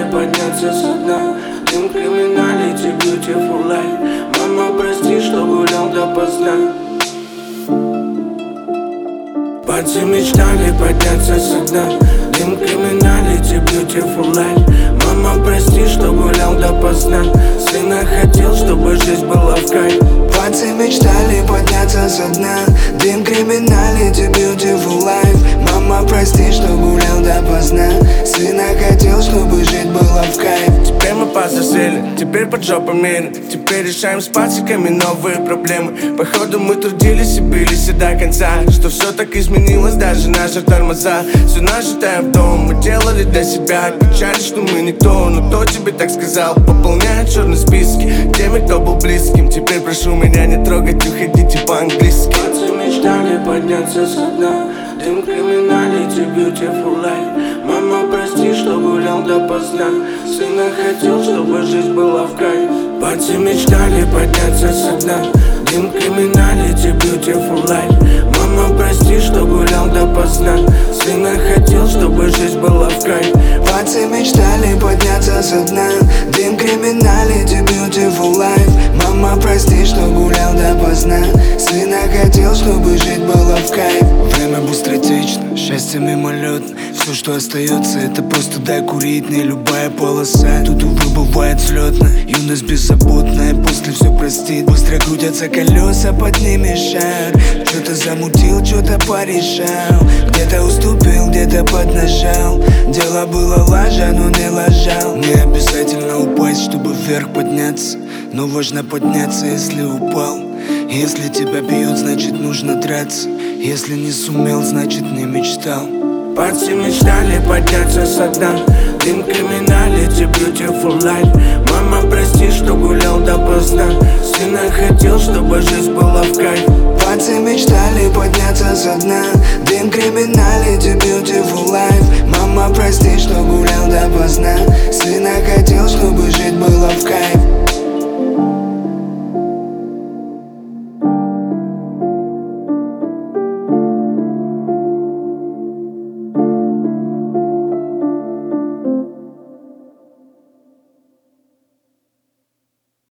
подняться со дна. Дым криминалити, beautiful life. Мама, прости, что гулял допоздна. Пальцы мечтали подняться со дна. Дым криминалити, beautiful life. Мама, прости, что гулял допоздна. Сына хотел, чтобы жизнь была в кайф. Пальцы мечтали подняться со дна. Дым криминалити, beautiful life. Мама, прости, что гулял допоздна. Сына хотел, чтобы жить было в кайф. Теперь мы повзрослели, теперь под жопой мерен. Теперь решаем с пальчиками новые проблемы. Походу мы трудились и бились до конца. Что все так изменилось, даже наши тормоза. Все нажитое в дом мы делали для себя. Печаль, что мы никто, но кто тебе так сказал? Пополняют черные списки теми, кто был близким. Теперь прошу меня не трогать, уходите по-английски. Пальцы мечтали подняться со дна. Дым криминалити, beautiful life. Мама, прости, что гулял допоздна. Сына хотел, чтобы жизнь была в кайф. Пальцы мечтали подняться со дна. Дым криминалити, beautiful life. Мама, прости, что гулял допоздна. Сына хотел, чтобы жизнь была в кайф. Пальцы мечтали подняться со дна. Дым криминалити, beautiful life. Мама, прости, что гулял допоздна. Сына хотел, чтобы жить было в кайф. Время быстротечно, счастье мимолетно. Все, что остается, это просто дай курить. Не любая полоса, тут, увы, бывает взлетно. Юность беззаботная, после все простит. Быстро крутятся колеса, под ними шар. Что-то замутил, что-то порешал. Где-то уступил, где-то поднажал. Дело было лажа, но не лажал. Не обязательно упасть, чтобы вверх подняться. Но важно подняться, если упал. Если тебя бьют, значит нужно драться. Если не сумел, значит не мечтал. Пальцы мечтали подняться со дна. Дым криминалити, beautiful life. Мама, прости, что гулял допоздна. Сына хотел, чтобы жизнь была в кайф. Пальцы мечтали подняться со дна. Дым криминалити, beautiful life. Мама, прости, что гулял допоздна. Сына хотел, чтобы жить было в кайф.